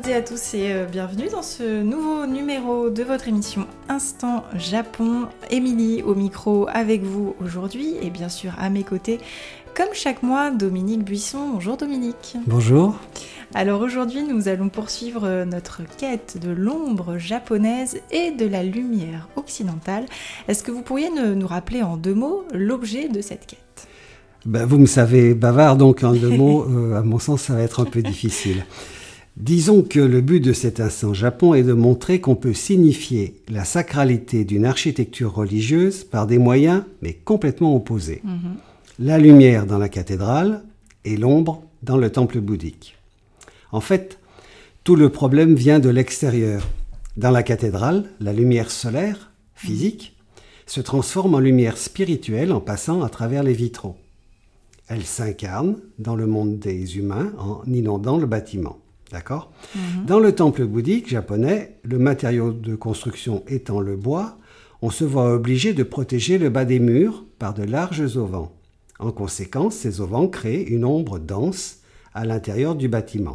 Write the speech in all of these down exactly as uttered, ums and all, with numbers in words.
et à tous et euh, bienvenue dans ce nouveau numéro de votre émission Instant Japon. Émilie au micro avec vous aujourd'hui et bien sûr à mes côtés, comme chaque mois, Dominique Buisson. Bonjour Dominique. Bonjour. Alors aujourd'hui, nous allons poursuivre notre quête de l'ombre japonaise et de la lumière occidentale. Est-ce que vous pourriez nous rappeler en deux mots l'objet de cette quête ? Ben, vous me savez bavard, donc en deux mots, euh, à mon sens, ça va être un peu difficile. Disons que le but de cet Instant Japon est de montrer qu'on peut signifier la sacralité d'une architecture religieuse par des moyens, mais complètement opposés. Mm-hmm. La lumière dans la cathédrale et l'ombre dans le temple bouddhique. En fait, tout le problème vient de l'extérieur. Dans la cathédrale, la lumière solaire, physique, mm-hmm. se transforme en lumière spirituelle en passant à travers les vitraux. Elle s'incarne dans le monde des humains en inondant le bâtiment. D'accord ? Mm-hmm. Dans le temple bouddhique japonais, le matériau de construction étant le bois, on se voit obligé de protéger le bas des murs par de larges auvents. En conséquence, ces auvents créent une ombre dense à l'intérieur du bâtiment.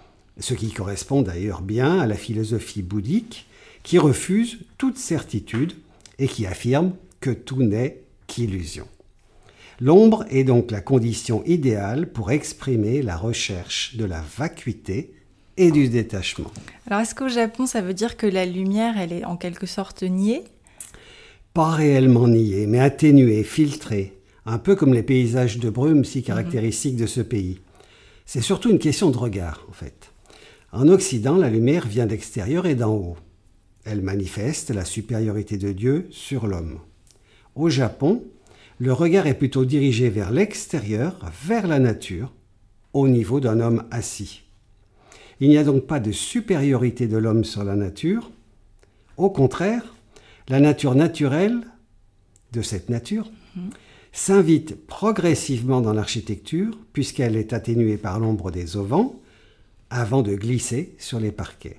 Ce qui correspond d'ailleurs bien à la philosophie bouddhique qui refuse toute certitude et qui affirme que tout n'est qu'illusion. L'ombre est donc la condition idéale pour exprimer la recherche de la vacuité et du détachement. Alors, est-ce qu'au Japon, ça veut dire que la lumière, elle est en quelque sorte niée ? Pas réellement niée, mais atténuée, filtrée, un peu comme les paysages de brume si caractéristiques mmh. de ce pays. C'est surtout une question de regard, en fait. En Occident, la lumière vient d'extérieur et d'en haut. Elle manifeste la supériorité de Dieu sur l'homme. Au Japon, le regard est plutôt dirigé vers l'extérieur, vers la nature, au niveau d'un homme assis. Il n'y a donc pas de supériorité de l'homme sur la nature. Au contraire, la nature naturelle de cette nature mmh. s'invite progressivement dans l'architecture, puisqu'elle est atténuée par l'ombre des auvents, avant de glisser sur les parquets.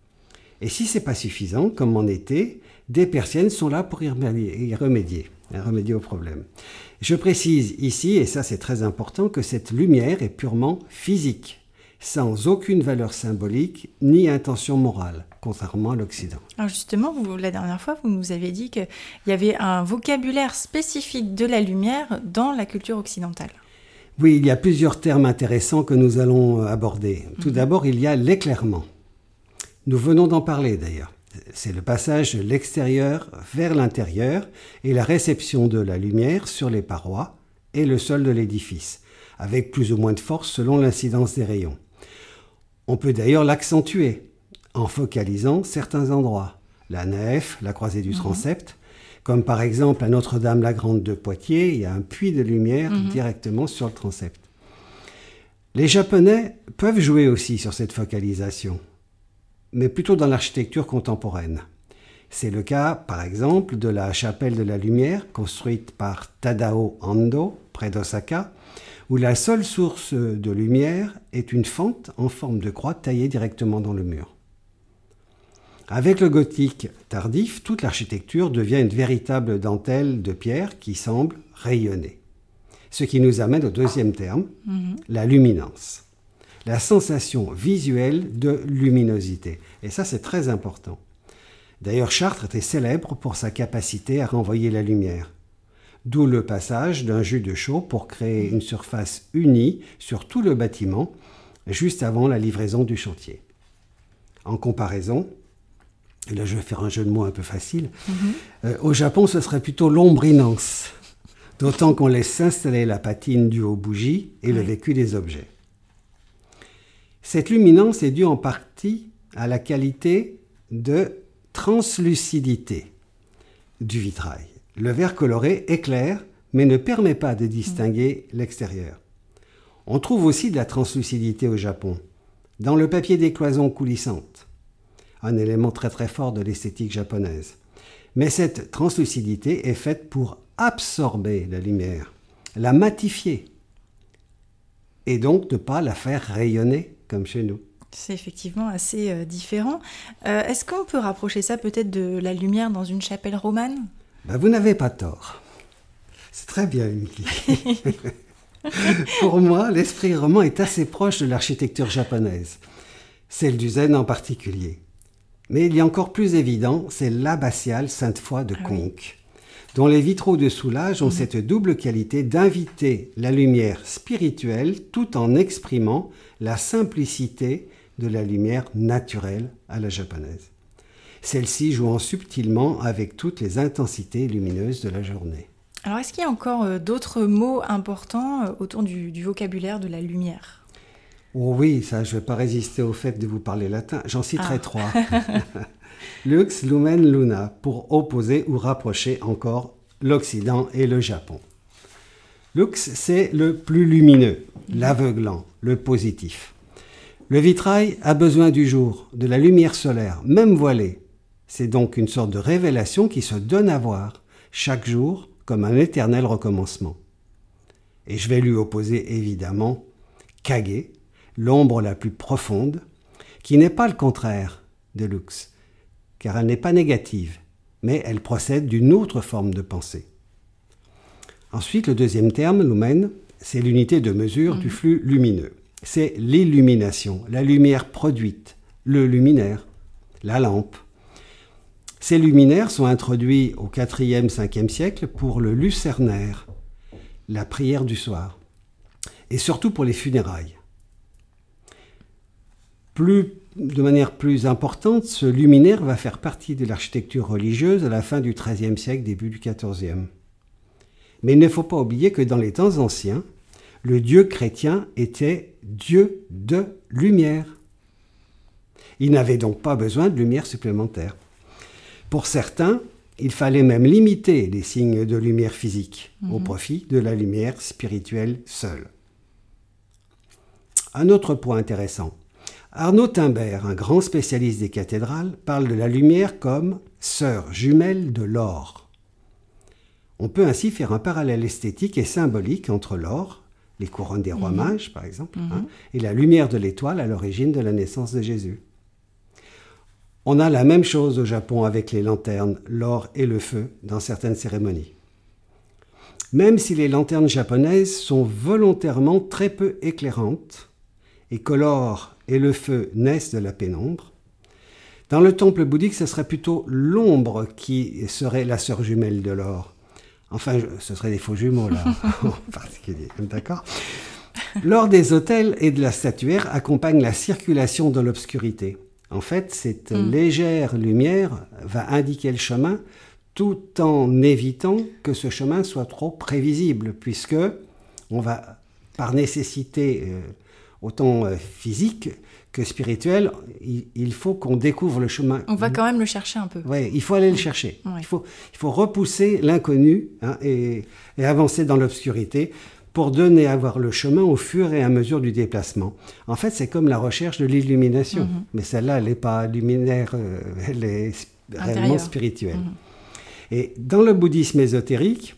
Et si ce n'est pas suffisant, comme en été, des persiennes sont là pour y remédier. Y remédier. remédier au problème. Je précise ici, et ça c'est très important, que cette lumière est purement physique, sans aucune valeur symbolique ni intention morale, contrairement à l'Occident. Alors justement, vous, la dernière fois, vous nous avez dit qu'il y avait un vocabulaire spécifique de la lumière dans la culture occidentale. Oui, il y a plusieurs termes intéressants que nous allons aborder. Tout mmh. d'abord, il y a l'éclairement. Nous venons d'en parler d'ailleurs. C'est le passage de l'extérieur vers l'intérieur et la réception de la lumière sur les parois et le sol de l'édifice, avec plus ou moins de force selon l'incidence des rayons. On peut d'ailleurs l'accentuer en focalisant certains endroits, la nef, la croisée du transept, mmh. comme par exemple à Notre-Dame-la-Grande de Poitiers, il y a un puits de lumière mmh. directement sur le transept. Les Japonais peuvent jouer aussi sur cette focalisation, mais plutôt dans l'architecture contemporaine. C'est le cas, par exemple, de la chapelle de la lumière, construite par Tadao Ando, près d'Osaka, où la seule source de lumière est une fente en forme de croix taillée directement dans le mur. Avec le gothique tardif, toute l'architecture devient une véritable dentelle de pierre qui semble rayonner. Ce qui nous amène au deuxième terme, mmh. la luminance. La sensation visuelle de luminosité. Et ça, c'est très important. D'ailleurs, Chartres était célèbre pour sa capacité à renvoyer la lumière. D'où le passage d'un jus de chaux pour créer une surface unie sur tout le bâtiment, juste avant la livraison du chantier. En comparaison, et là je vais faire un jeu de mots un peu facile, mm-hmm. euh, au Japon, ce serait plutôt l'ombrinance. D'autant qu'on laisse s'installer la patine due aux bougies et oui. le vécu des objets. Cette luminance est due en partie à la qualité de translucidité du vitrail. Le verre coloré éclaire, mais ne permet pas de distinguer mmh. l'extérieur. On trouve aussi de la translucidité au Japon, dans le papier des cloisons coulissantes, un élément très très fort de l'esthétique japonaise. Mais cette translucidité est faite pour absorber la lumière, la matifier, et donc ne pas la faire rayonner comme chez nous. C'est effectivement assez euh, différent. Euh, est-ce qu'on peut rapprocher ça peut-être de la lumière dans une chapelle romane ? Ben, vous n'avez pas tort. C'est très bien, Émilie. Pour moi, l'esprit roman est assez proche de l'architecture japonaise. celle du zen en particulier. Mais il y a encore plus évident, c'est l'abbatiale Sainte-Foy de Ah Conques, oui. dont les vitraux de soulage ont mmh. cette double qualité d'inviter la lumière spirituelle tout en exprimant la simplicité de la lumière naturelle à la japonaise. Celle-ci jouant subtilement avec toutes les intensités lumineuses de la journée. Alors, est-ce qu'il y a encore euh, d'autres mots importants euh, autour du, du vocabulaire de la lumière ? Oh oui, ça, je ne vais pas résister au fait de vous parler latin. J'en citerai ah. trois. Lux, lumen, luna, pour opposer ou rapprocher encore l'Occident et le Japon. Lux, c'est le plus lumineux, l'aveuglant, le positif. Le vitrail a besoin du jour, de la lumière solaire, même voilée. C'est donc une sorte de révélation qui se donne à voir chaque jour comme un éternel recommencement. Et je vais lui opposer évidemment Kage, l'ombre la plus profonde, qui n'est pas le contraire de Lux, car elle n'est pas négative, mais elle procède d'une autre forme de pensée. Ensuite, le deuxième terme, lumen, c'est l'unité de mesure mmh. du flux lumineux. C'est l'illumination, la lumière produite, le luminaire, la lampe. Ces luminaires sont introduits au quatrième cinquième siècle pour le lucernaire, la prière du soir, et surtout pour les funérailles. Plus, de manière plus importante, ce luminaire va faire partie de l'architecture religieuse à la fin du treizième siècle, début du quatorzième. Mais il ne faut pas oublier que dans les temps anciens, le Dieu chrétien était Dieu de lumière. Il n'avait donc pas besoin de lumière supplémentaire. Pour certains, il fallait même limiter les signes de lumière physique mmh. au profit de la lumière spirituelle seule. Un autre point intéressant. Arnaud Timbert, un grand spécialiste des cathédrales, parle de la lumière comme « sœur jumelle de l'or ». On peut ainsi faire un parallèle esthétique et symbolique entre l'or, les couronnes des rois mmh. mages par exemple, mmh. hein, et la lumière de l'étoile à l'origine de la naissance de Jésus. On a la même chose au Japon avec les lanternes, l'or et le feu dans certaines cérémonies. Même si les lanternes japonaises sont volontairement très peu éclairantes et que l'or et le feu naissent de la pénombre, dans le temple bouddhique, ce serait plutôt l'ombre qui serait la sœur jumelle de l'or. Enfin, ce seraient des faux jumeaux, là, en particulier, d'accord ? L'or des autels et de la statuaire accompagne la circulation dans l'obscurité. En fait, cette mmh. légère lumière va indiquer le chemin tout en évitant que ce chemin soit trop prévisible, puisque on va, par nécessité euh, autant euh, physique que spirituelle, il, il faut qu'on découvre le chemin. On va quand même le chercher un peu. Oui, il faut aller le chercher. Ouais. Il faut, il faut repousser l'inconnu hein, et, et avancer dans l'obscurité pour donner à voir le chemin au fur et à mesure du déplacement. En fait, c'est comme la recherche de l'illumination. Mm-hmm. Mais celle-là, elle n'est pas luminaire, euh, elle est sp- réellement spirituelle. Mm-hmm. Et dans le bouddhisme ésotérique,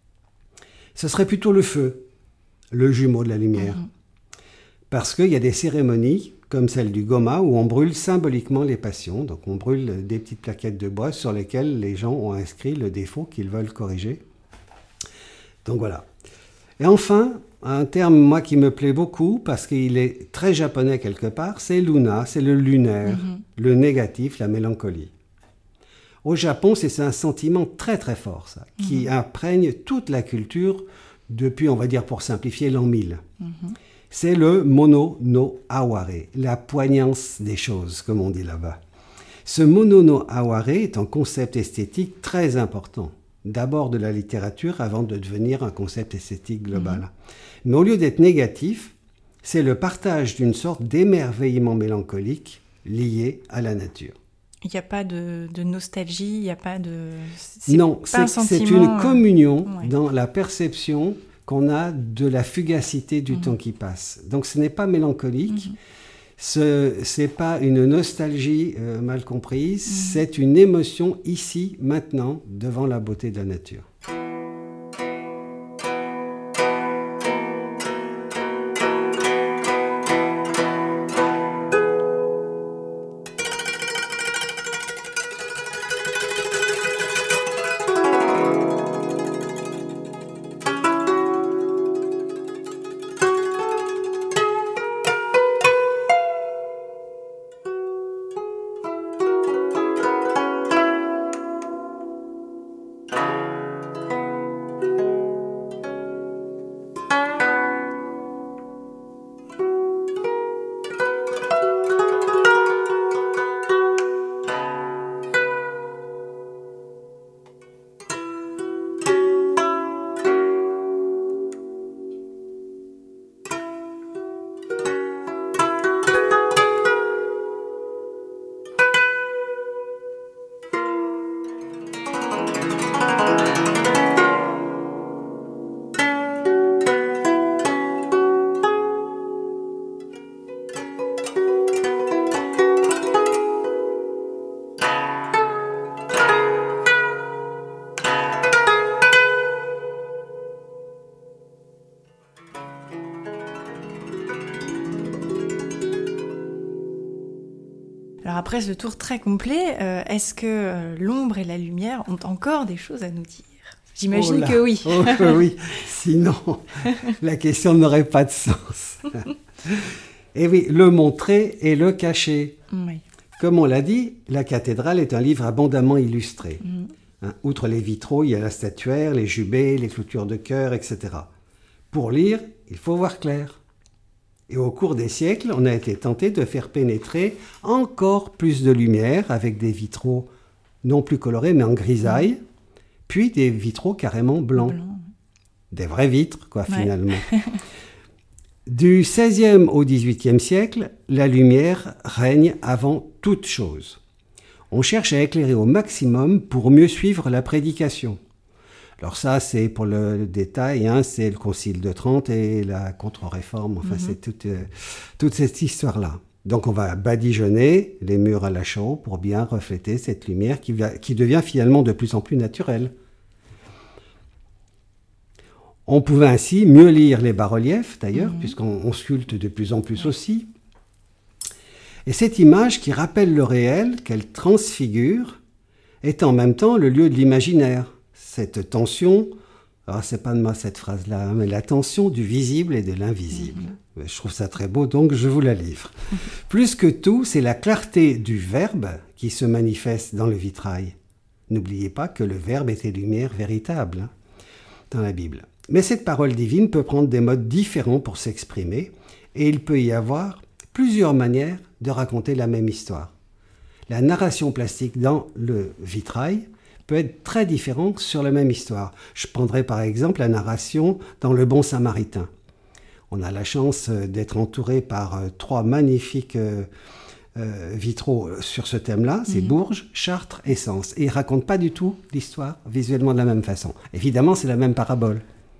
ce serait plutôt le feu, le jumeau de la lumière. Mm-hmm. Parce qu'il y a des cérémonies, comme celle du Goma, où on brûle symboliquement les passions. Donc on brûle des petites plaquettes de bois sur lesquelles les gens ont inscrit le défaut qu'ils veulent corriger. Donc voilà. Et enfin, un terme, moi, qui me plaît beaucoup, parce qu'il est très japonais quelque part, c'est luna, c'est le lunaire, mm-hmm. le négatif, la mélancolie. Au Japon, c'est un sentiment très très fort, ça, mm-hmm. qui imprègne toute la culture depuis, on va dire pour simplifier, l'an mille. Mm-hmm. C'est le mono no aware, la poignance des choses, comme on dit là-bas. Ce mono no aware est un concept esthétique très important. D'abord de la littérature avant de devenir un concept esthétique global. Mmh. Mais au lieu d'être négatif, c'est le partage d'une sorte d'émerveillement mélancolique lié à la nature. Il n'y a pas de, de nostalgie, il n'y a pas de... C'est non, pas c'est, un c'est une communion euh... ouais. dans la perception qu'on a de la fugacité du mmh. temps qui passe. Donc ce n'est pas mélancolique, mmh. Ce n'est pas une nostalgie euh, mal comprise, mmh. c'est une émotion ici, maintenant, devant la beauté de la nature. après ce tour très complet, euh, est-ce que euh, l'ombre et la lumière ont encore des choses à nous dire ? J'imagine oh que oui. Oh que oui, sinon la question n'aurait pas de sens. Et oui, le montrer et le cacher. Oui. Comme on l'a dit, la cathédrale est un livre abondamment illustré. Mm. Hein, outre les vitraux, il y a la statuaire, les jubés, les clôtures de chœur, et cetera. Pour lire, il faut voir clair. Et au cours des siècles, on a été tenté de faire pénétrer encore plus de lumière avec des vitraux non plus colorés mais en grisaille, mm. puis des vitraux carrément blancs. Blanc. Des vraies vitres, quoi, ouais. finalement. Du seizième au dix-huitième siècle, la lumière règne avant toute chose. On cherche à éclairer au maximum pour mieux suivre la prédication. Alors ça, c'est pour le détail, hein, c'est le Concile de Trente et la Contre-Réforme, enfin mm-hmm. c'est toute, euh, toute cette histoire-là. Donc on va badigeonner les murs à la chaux pour bien refléter cette lumière qui, va, qui devient finalement de plus en plus naturelle. On pouvait ainsi mieux lire les bas-reliefs, d'ailleurs, mmh. puisqu'on on sculpte de plus en plus aussi. Et cette image qui rappelle le réel, qu'elle transfigure, est en même temps le lieu de l'imaginaire. Cette tension, alors c'est pas de moi cette phrase-là, hein, mais la tension du visible et de l'invisible. Mmh. Je trouve ça très beau, donc je vous la livre. Plus que tout, c'est la clarté du verbe qui se manifeste dans le vitrail. N'oubliez pas que le verbe était lumière véritable, hein, dans la Bible. Mais cette parole divine peut prendre des modes différents pour s'exprimer, et il peut y avoir plusieurs manières de raconter la même histoire. La narration plastique dans le vitrail peut être très différente sur la même histoire. Je prendrai par exemple la narration dans Le Bon Samaritain. On a la chance d'être entouré par trois magnifiques euh, euh, vitraux sur ce thème-là, c'est mmh. Bourges, Chartres et Sens. Et ils ne racontent pas du tout l'histoire visuellement de la même façon. Évidemment, c'est la même parabole.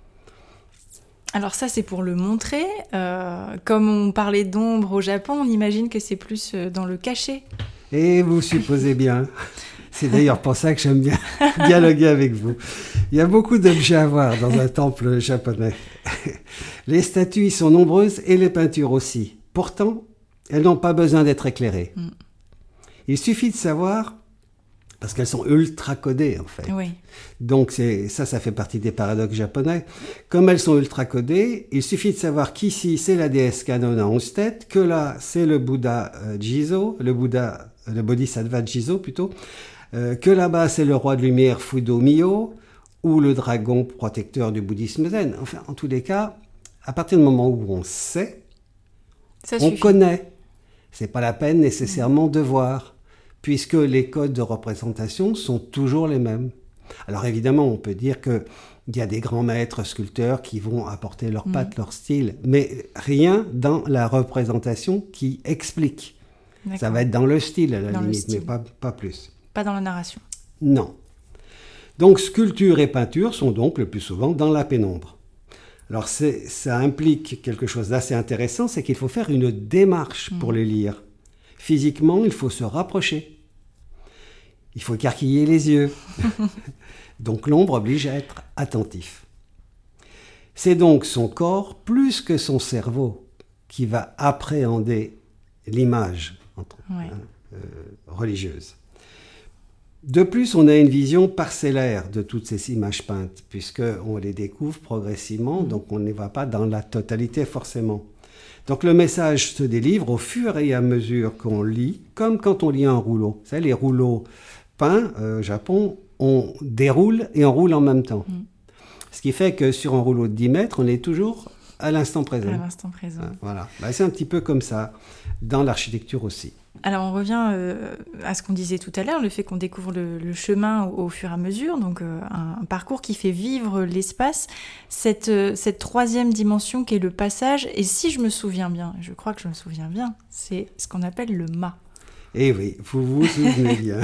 Alors ça, c'est pour le montrer. Euh, comme on parlait d'ombre au Japon, on imagine que c'est plus dans le cacher. Et vous supposez bien. C'est d'ailleurs pour ça que j'aime bien dialoguer avec vous. Il y a beaucoup d'objets à voir dans un temple japonais. Les statues y sont nombreuses et les peintures aussi. Pourtant, elles n'ont pas besoin d'être éclairées. Mm. Il suffit de savoir... Parce qu'elles sont ultra codées, en fait. Oui. Donc, c'est, ça, ça fait partie des paradoxes japonais. Comme elles sont ultra codées, il suffit de savoir qu'ici, c'est la déesse Kannon à onze têtes, que là, c'est le Bouddha euh, Jizo, le Bouddha, le Bodhisattva Jizo, plutôt, euh, que là-bas, c'est le roi de lumière Fudo Myo, ou le dragon protecteur du bouddhisme zen. Enfin, en tous les cas, à partir du moment où on sait, ça on suffit. Connaît. C'est pas la peine nécessairement mmh. de voir, puisque les codes de représentation sont toujours les mêmes. Alors évidemment, on peut dire qu'il y a des grands maîtres sculpteurs qui vont apporter leur patte, mmh. leur style, mais rien dans la représentation qui explique. D'accord. Ça va être dans le style à la dans limite, mais pas, pas plus. Pas dans la narration. Non. Donc sculpture et peinture sont donc le plus souvent dans la pénombre. Alors c'est, ça implique quelque chose d'assez intéressant, c'est qu'il faut faire une démarche mmh. pour les lire. Physiquement, il faut se rapprocher. Il faut écarquiller les yeux. Donc l'ombre oblige à être attentif. C'est donc son corps, plus que son cerveau, qui va appréhender l'image entre, ouais. hein, euh, religieuse. De plus, on a une vision parcellaire de toutes ces images peintes, puisqu'on les découvre progressivement, mmh. donc on ne les voit pas dans la totalité forcément. Donc le message se délivre au fur et à mesure qu'on lit, comme quand on lit un rouleau. Vous savez, les rouleaux peints euh, au Japon, on déroule et on roule en même temps. Mmh. Ce qui fait que sur un rouleau de dix mètres, on est toujours à l'instant présent. À l'instant présent. Ah, voilà. Bah, c'est un petit peu comme ça, dans l'architecture aussi. Alors on revient euh, à ce qu'on disait tout à l'heure, le fait qu'on découvre le, le chemin au, au fur et à mesure, donc euh, un, un parcours qui fait vivre l'espace, cette, euh, cette troisième dimension qui est le passage, et si je me souviens bien, je crois que je me souviens bien, c'est ce qu'on appelle le ma. Eh oui, vous vous souvenez bien.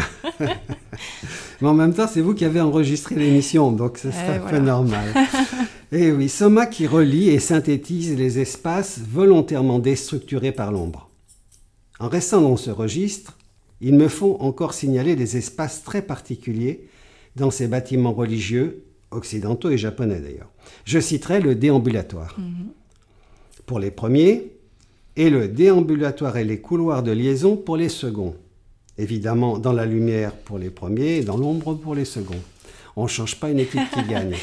Mais en même temps, c'est vous qui avez enregistré l'émission, donc c'est euh, un voilà. peu normal. Eh oui, Soma qui relie et synthétise les espaces volontairement déstructurés par l'ombre. En restant dans ce registre, il me faut encore signaler des espaces très particuliers dans ces bâtiments religieux, occidentaux et japonais d'ailleurs. Je citerai le déambulatoire. Mm-hmm. Pour les premiers, et le déambulatoire et les couloirs de liaison pour les seconds. Évidemment, dans la lumière pour les premiers et dans l'ombre pour les seconds. On ne change pas une équipe qui gagne.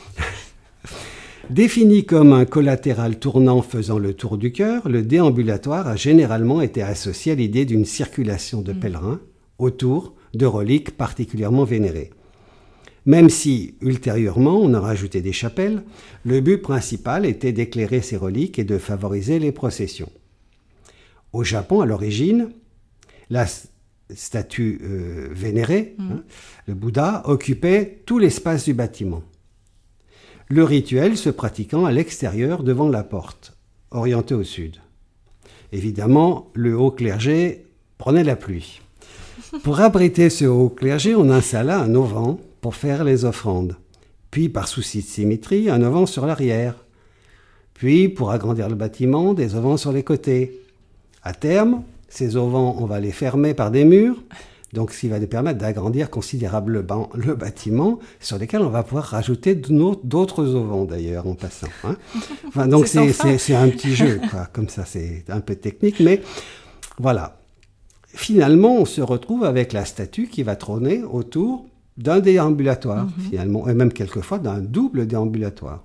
Défini comme un collatéral tournant faisant le tour du cœur, le déambulatoire a généralement été associé à l'idée d'une circulation de pèlerins autour de reliques particulièrement vénérées. Même si, ultérieurement, on a rajouté des chapelles, le but principal était d'éclairer ces reliques et de favoriser les processions. Au Japon, à l'origine, la statue euh, vénérée, mmh. hein, le Bouddha, occupait tout l'espace du bâtiment. Le rituel se pratiquant à l'extérieur devant la porte, orientée au sud. Évidemment, le haut clergé prenait la pluie. Pour abriter ce haut clergé, on installa un auvent pour faire les offrandes. Puis, par souci de symétrie, un auvent sur l'arrière. Puis, pour agrandir le bâtiment, des auvents sur les côtés. À terme, ces auvents, on va les fermer par des murs, donc ce qui va nous permettre d'agrandir considérablement le bâtiment, sur lesquels on va pouvoir rajouter d'autres auvents d'ailleurs en passant. Hein. Enfin, donc c'est, c'est, c'est un petit jeu, quoi. Comme ça, c'est un peu technique, mais voilà. Finalement, on se retrouve avec la statue qui va trôner autour d'un déambulatoire, mm-hmm. finalement, et même quelquefois d'un double déambulatoire.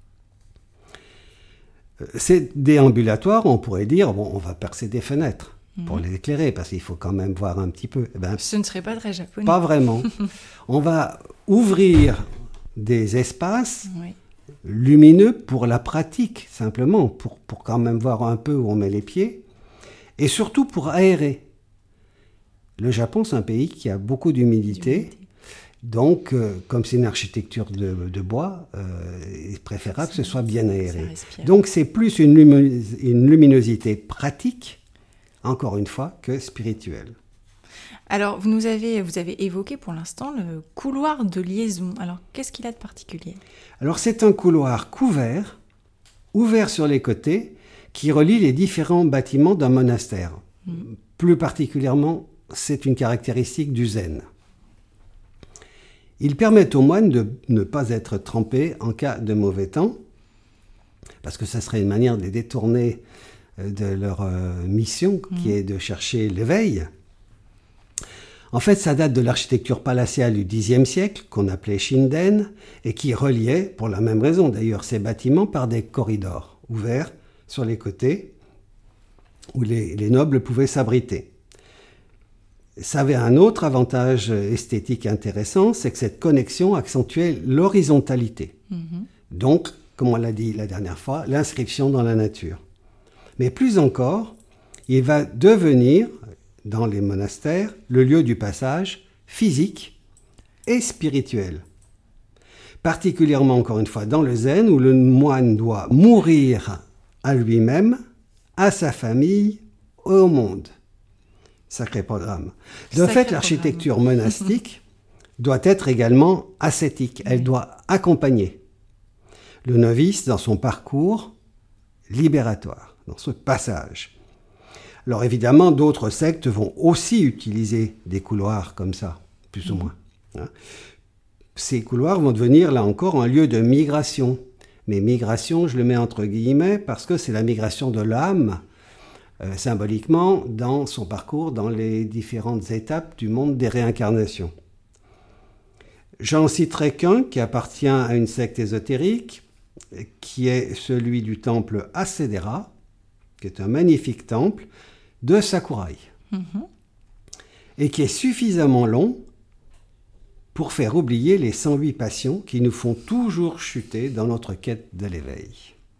Ces déambulatoires, on pourrait dire, bon, on va percer des fenêtres pour les éclairer, parce qu'il faut quand même voir un petit peu. Eh ben, ce ne serait pas très japonais. Pas vraiment. On va ouvrir des espaces oui. lumineux pour la pratique, simplement, pour, pour quand même voir un peu où on met les pieds, et surtout pour aérer. Le Japon, c'est un pays qui a beaucoup d'humidité, d'humidité. Donc, euh, comme c'est une architecture de, de bois, euh, il est préférable ça, que ce soit bien aéré. Donc, c'est plus une, luminos- une luminosité pratique, encore une fois, que spirituelle. Alors, vous nous avez, vous avez évoqué pour l'instant le couloir de liaison. Alors, qu'est-ce qu'il a de particulier ? Alors, c'est un couloir couvert, ouvert sur les côtés, qui relie les différents bâtiments d'un monastère. Mmh. Plus particulièrement, c'est une caractéristique du zen. Il permet aux moines de ne pas être trempés en cas de mauvais temps, parce que ça serait une manière de les détourner de leur euh, mission, qui mmh. est de chercher l'éveil. En fait, ça date de l'architecture palatiale du dixième siècle, qu'on appelait Shinden, et qui reliait, pour la même raison d'ailleurs, ces bâtiments par des corridors ouverts sur les côtés, où les, les nobles pouvaient s'abriter. Ça avait un autre avantage esthétique intéressant, c'est que cette connexion accentuait l'horizontalité. Mmh. Donc, comme on l'a dit la dernière fois, l'inscription dans la nature. Mais plus encore, il va devenir, dans les monastères, le lieu du passage physique et spirituel. Particulièrement, encore une fois, dans le zen, où le moine doit mourir à lui-même, à sa famille, au monde. Sacré programme. De Sacré fait, l'architecture programme. monastique doit être également ascétique. Elle doit accompagner le novice dans son parcours libératoire, dans ce passage. Alors évidemment, d'autres sectes vont aussi utiliser des couloirs comme ça, plus ou moins. Hein. Ces couloirs vont devenir, là encore, un lieu de migration. Mais migration, je le mets entre guillemets, parce que c'est la migration de l'âme, Euh, symboliquement, dans son parcours, dans les différentes étapes du monde des réincarnations. J'en citerai qu'un qui appartient à une secte ésotérique, qui est celui du temple Hasedera, qui est un magnifique temple de Sakurai, mm-hmm. et qui est suffisamment long pour faire oublier les cent huit passions qui nous font toujours chuter dans notre quête de l'éveil.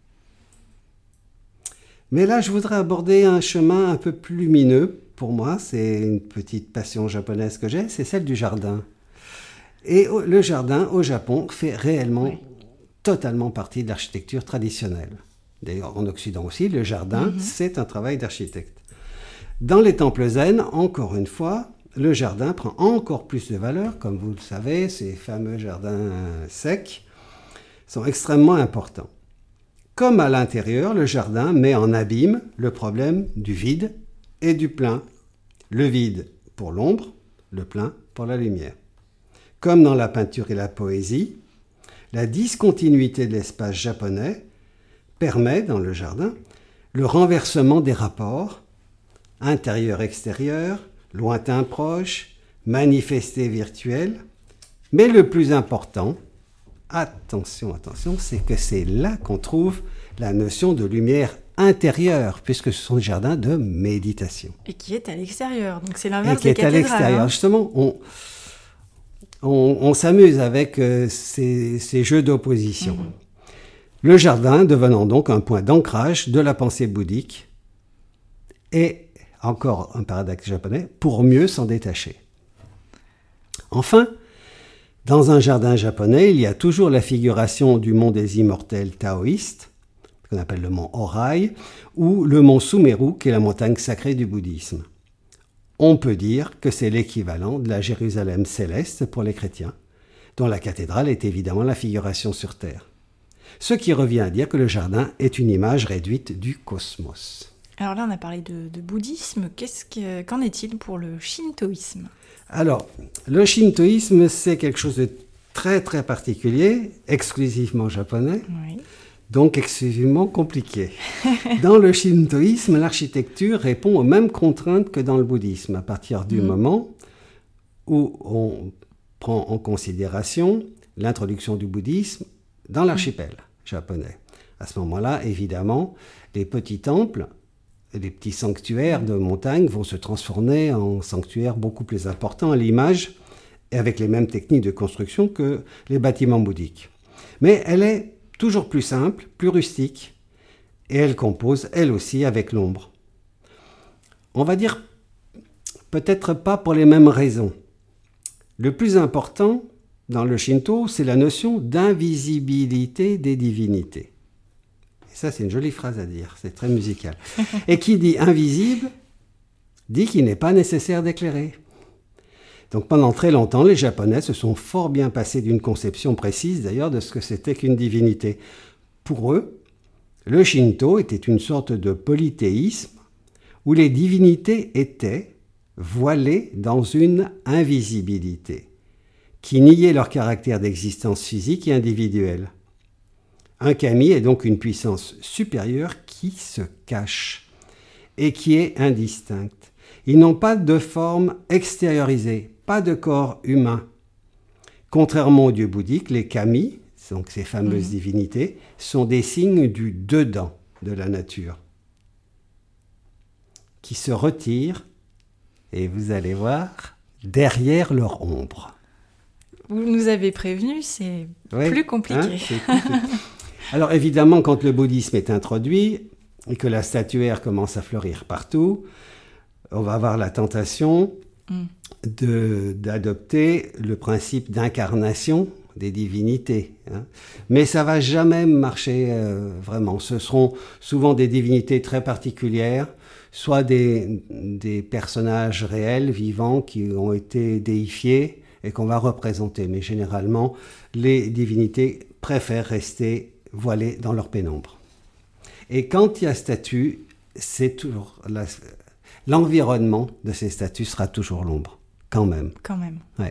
Mais là, je voudrais aborder un chemin un peu plus lumineux. Pour moi, c'est une petite passion japonaise que j'ai, c'est celle du jardin. Et le jardin, au Japon, fait réellement oui. totalement partie de l'architecture traditionnelle. D'ailleurs, en Occident aussi, le jardin, mm-hmm. c'est un travail d'architecte. Dans les temples zen, encore une fois, le jardin prend encore plus de valeur. Comme vous le savez, ces fameux jardins secs sont extrêmement importants. Comme à l'intérieur, le jardin met en abîme le problème du vide et du plein. Le vide pour l'ombre, le plein pour la lumière. Comme dans la peinture et la poésie, la discontinuité de l'espace japonais permet, dans le jardin, le renversement des rapports intérieur-extérieur, lointain proche, manifesté virtuel. Mais le plus important, attention, attention, c'est que c'est là qu'on trouve la notion de lumière intérieure, puisque ce sont des jardins de méditation. Et qui est à l'extérieur, donc c'est l'inverse Et qui des est à cathédrales. l'extérieur. Hein. Justement, on, on, on s'amuse avec euh, ces, ces jeux d'opposition. Mmh. Le jardin devenant donc un point d'ancrage de la pensée bouddhique et, encore un paradoxe japonais, pour mieux s'en détacher. Enfin, dans un jardin japonais, il y a toujours la figuration du mont des immortels taoïstes, qu'on appelle le mont Horai, ou le mont Sumeru, qui est la montagne sacrée du bouddhisme. On peut dire que c'est l'équivalent de la Jérusalem céleste pour les chrétiens, dont la cathédrale est évidemment la figuration sur terre. Ce qui revient à dire que le jardin est une image réduite du cosmos. Alors là, on a parlé de, de bouddhisme. Qu'est-ce que, qu'en est-il pour le shintoïsme ? Alors, le shintoïsme, c'est quelque chose de très très particulier, exclusivement japonais, oui. Donc exclusivement compliqué. Dans le shintoïsme, l'architecture répond aux mêmes contraintes que dans le bouddhisme, à partir du mmh. moment où on prend en considération l'introduction du bouddhisme dans l'archipel mmh. japonais. À ce moment-là, évidemment, les petits temples, les petits sanctuaires de montagne vont se transformer en sanctuaires beaucoup plus importants à l'image et avec les mêmes techniques de construction que les bâtiments bouddhiques. Mais elle est toujours plus simple, plus rustique, et elle compose, elle aussi, avec l'ombre. On va dire, peut-être pas pour les mêmes raisons. Le plus important dans le Shinto, c'est la notion d'invisibilité des divinités. Et ça, c'est une jolie phrase à dire, c'est très musical. Et qui dit invisible, dit qu'il n'est pas nécessaire d'éclairer. Donc pendant très longtemps, les Japonais se sont fort bien passés d'une conception précise d'ailleurs de ce que c'était qu'une divinité. Pour eux, le Shinto était une sorte de polythéisme où les divinités étaient voilées dans une invisibilité qui niait leur caractère d'existence physique et individuelle. Un kami est donc une puissance supérieure qui se cache et qui est indistincte. Ils n'ont pas de forme extériorisée, pas de corps humain. Contrairement aux dieux bouddhiques, les kami, donc ces fameuses mmh. divinités, sont des signes du dedans de la nature, qui se retirent, et vous allez voir, derrière leur ombre. Vous nous avez prévenu, c'est oui, plus compliqué. Hein, c'est compliqué. Alors évidemment, quand le bouddhisme est introduit, et que la statuaire commence à fleurir partout, on va avoir la tentation mm. de, d'adopter le principe d'incarnation des divinités. Hein. Mais ça ne va jamais marcher euh, vraiment. Ce seront souvent des divinités très particulières, soit des, des personnages réels, vivants, qui ont été déifiés et qu'on va représenter. Mais généralement, les divinités préfèrent rester voilées dans leur pénombre. Et quand il y a statue, c'est toujours... La, L'environnement de ces statues sera toujours l'ombre, quand même. Quand même. Ouais.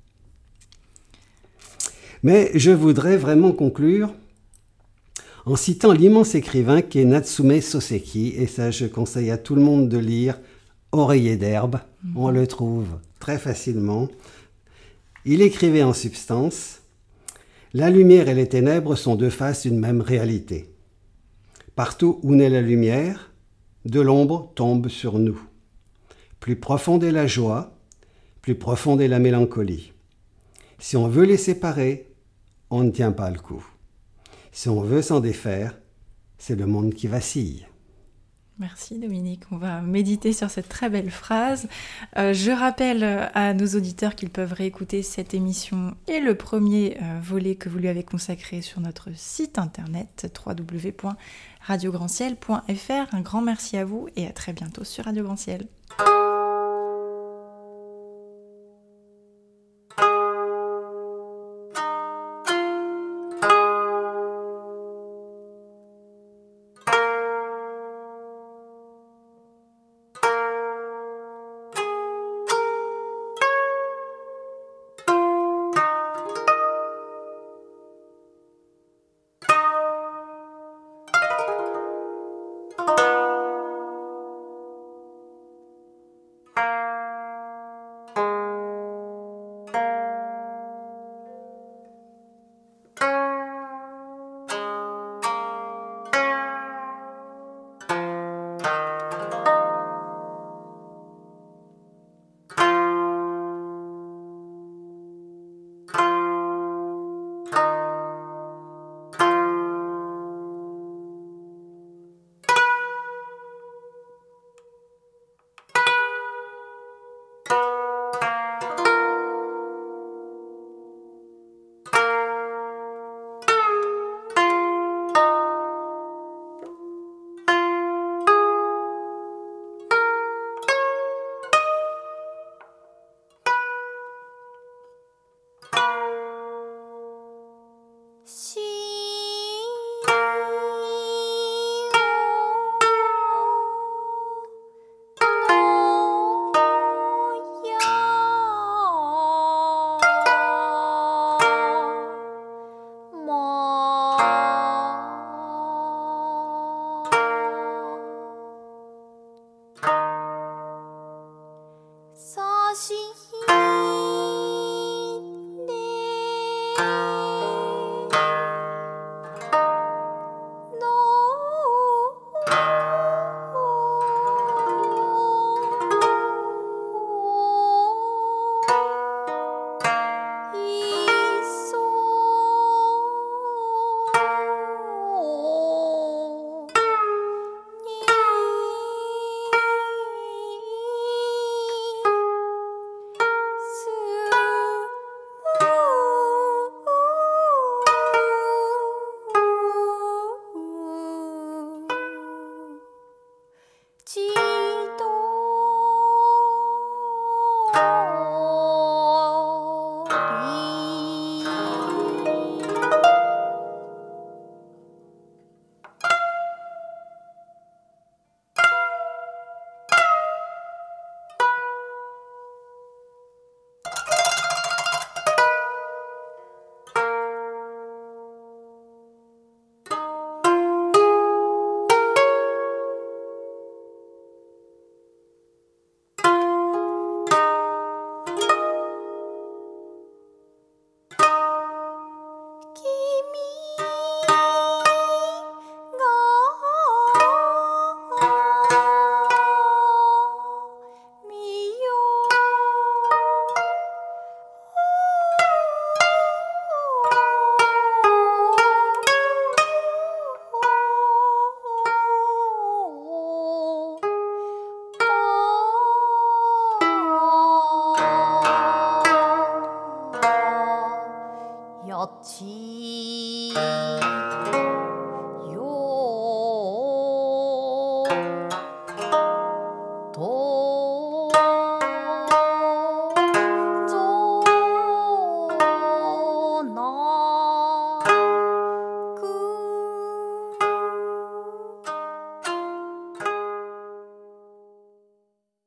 Mais je voudrais vraiment conclure en citant l'immense écrivain qui est Natsume Soseki, et ça je conseille à tout le monde de lire Oreiller d'herbe, mmh. on le trouve très facilement. Il écrivait en substance « La lumière et les ténèbres sont deux faces d'une même réalité. Partout où naît la lumière, de l'ombre tombe sur nous. Plus profonde est la joie, plus profonde est la mélancolie. Si on veut les séparer, on ne tient pas le coup. Si on veut s'en défaire, c'est le monde qui vacille. » Merci Dominique, on va méditer sur cette très belle phrase. Euh, je rappelle à nos auditeurs qu'ils peuvent réécouter cette émission et le premier euh, volet que vous lui avez consacré sur notre site internet w w w point radio grand ciel point f r. Un grand merci à vous et à très bientôt sur Radio Grand Ciel.